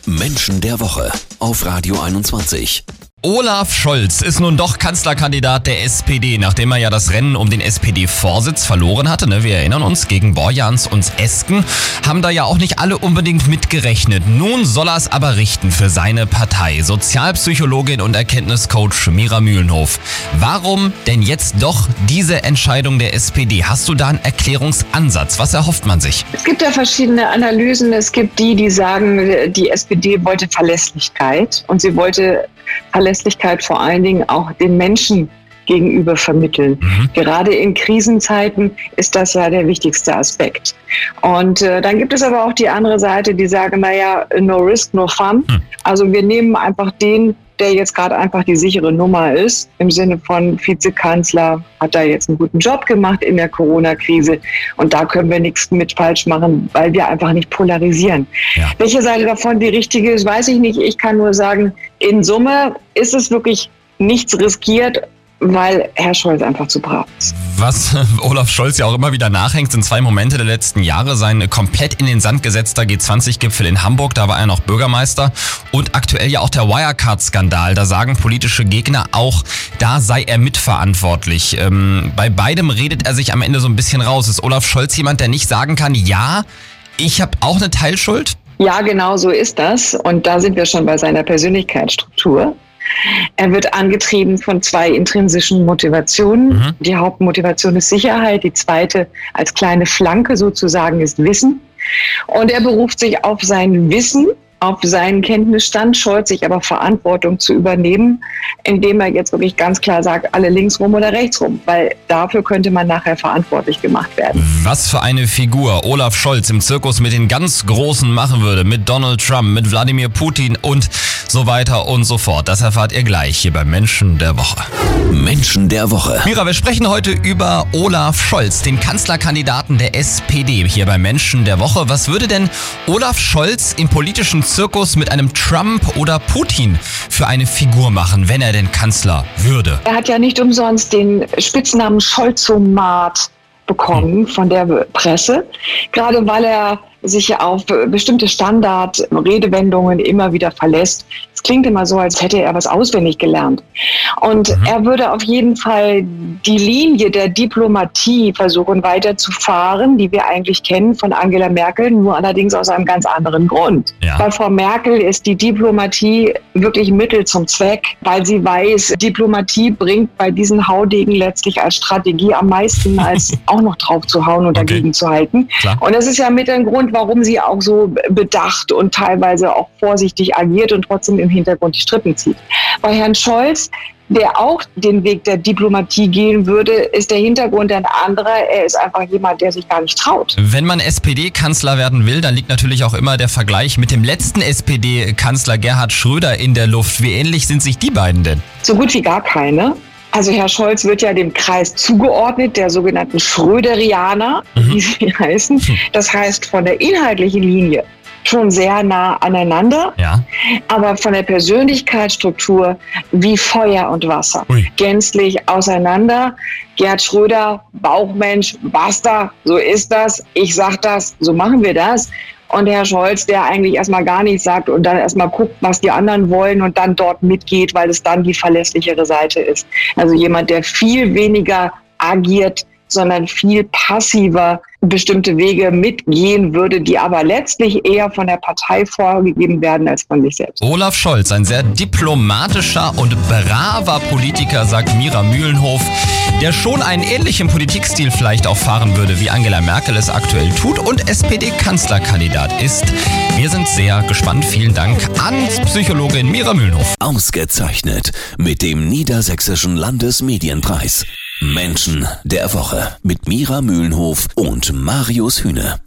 Menschen der Woche auf Radio 21. Olaf Scholz ist nun doch Kanzlerkandidat der SPD, nachdem er ja das Rennen um den SPD-Vorsitz verloren hatte. Wir erinnern uns, gegen Borjans und Esken haben da ja auch nicht alle unbedingt mitgerechnet. Nun soll er es aber richten für seine Partei. Sozialpsychologin und Erkenntniscoach Mira Mühlenhof. Warum denn jetzt doch diese Entscheidung der SPD? Hast du da einen Erklärungsansatz? Was erhofft man sich? Es gibt ja verschiedene Analysen. Es gibt die sagen, die SPD wollte Verlässlichkeit und sie wollte Verlässlichkeit vor allen Dingen auch den Menschen gegenüber vermitteln. Gerade in Krisenzeiten ist das ja der wichtigste Aspekt. Und dann gibt es aber auch die andere Seite, die sagen, naja, no risk, no fun. Also wir nehmen einfach den, der jetzt gerade einfach die sichere Nummer ist, im Sinne von Vizekanzler, hat da jetzt einen guten Job gemacht in der Corona-Krise und da können wir nichts mit falsch machen, weil wir einfach nicht polarisieren. Ja. Welche Seite davon die richtige ist, weiß ich nicht. Ich kann nur sagen, in Summe ist es wirklich nichts riskiert, weil Herr Scholz einfach zu brav ist. Was Olaf Scholz ja auch immer wieder nachhängt, sind zwei Momente der letzten Jahre. Sein komplett in den Sand gesetzter G20-Gipfel in Hamburg, da war er noch Bürgermeister. Und aktuell ja auch der Wirecard-Skandal. Da sagen politische Gegner auch, da sei er mitverantwortlich. Bei beidem redet er sich am Ende so ein bisschen raus. Ist Olaf Scholz jemand, der nicht sagen kann, ja, ich habe auch eine Teilschuld? Ja, genau so ist das. Und da sind wir schon bei seiner Persönlichkeitsstruktur. Er wird angetrieben von zwei intrinsischen Motivationen. Die Hauptmotivation ist Sicherheit, die zweite als kleine Flanke sozusagen ist Wissen. Und er beruft sich auf sein Wissen, auf seinen Kenntnisstand, scheut sich aber Verantwortung zu übernehmen, indem er jetzt wirklich ganz klar sagt, alle links rum oder rechts rum, weil dafür könnte man nachher verantwortlich gemacht werden. Was für eine Figur Olaf Scholz im Zirkus mit den ganz Großen machen würde, mit Donald Trump, mit Wladimir Putin und so weiter und so fort. Das erfahrt ihr gleich hier bei Menschen der Woche. Menschen der Woche. Mira, wir sprechen heute über Olaf Scholz, den Kanzlerkandidaten der SPD, hier bei Menschen der Woche. Was würde denn Olaf Scholz im politischen Zirkus mit einem Trump oder Putin für eine Figur machen, wenn er denn Kanzler würde? Er hat ja nicht umsonst den Spitznamen Scholzomat bekommen von der Presse, gerade weil er sich auf bestimmte Standard-Redewendungen immer wieder verlässt. Es klingt immer so, als hätte er was auswendig gelernt. Und er würde auf jeden Fall die Linie der Diplomatie versuchen weiterzufahren, die wir eigentlich kennen von Angela Merkel, nur allerdings aus einem ganz anderen Grund. Ja. Bei Frau Merkel ist die Diplomatie wirklich Mittel zum Zweck, weil sie weiß, Diplomatie bringt bei diesen Haudegen letztlich als Strategie am meisten, als auch noch drauf zu hauen und dagegen zu halten. Klar. Und das ist ja mit ein Grund, warum sie auch so bedacht und teilweise auch vorsichtig agiert und trotzdem im Hintergrund die Strippen zieht. Bei Herrn Scholz, der auch den Weg der Diplomatie gehen würde, ist der Hintergrund ein anderer. Er ist einfach jemand, der sich gar nicht traut. Wenn man SPD-Kanzler werden will, dann liegt natürlich auch immer der Vergleich mit dem letzten SPD-Kanzler Gerhard Schröder in der Luft. Wie ähnlich sind sich die beiden denn? So gut wie gar keine. Also Herr Scholz wird ja dem Kreis zugeordnet, der sogenannten Schröderianer, wie sie heißen. Das heißt von der inhaltlichen Linie schon sehr nah aneinander, aber von der Persönlichkeitsstruktur wie Feuer und Wasser. Gänzlich auseinander. Gerhard Schröder, Bauchmensch, basta, so ist das, ich sag das, so machen wir das. Und Herr Scholz, der eigentlich erstmal gar nichts sagt und dann erstmal guckt, was die anderen wollen und dann dort mitgeht, weil es dann die verlässlichere Seite ist. Also jemand, der viel weniger agiert, sondern viel passiver bestimmte Wege mitgehen würde, die aber letztlich eher von der Partei vorgegeben werden als von sich selbst. Olaf Scholz, ein sehr diplomatischer und braver Politiker, sagt Mira Mühlenhof, der schon einen ähnlichen Politikstil vielleicht auch fahren würde, wie Angela Merkel es aktuell tut und SPD-Kanzlerkandidat ist. Wir sind sehr gespannt. Vielen Dank an Psychologin Mira Mühlenhof. Ausgezeichnet mit dem Niedersächsischen Landesmedienpreis. Menschen der Woche mit Mira Mühlenhof und Marius Hühne.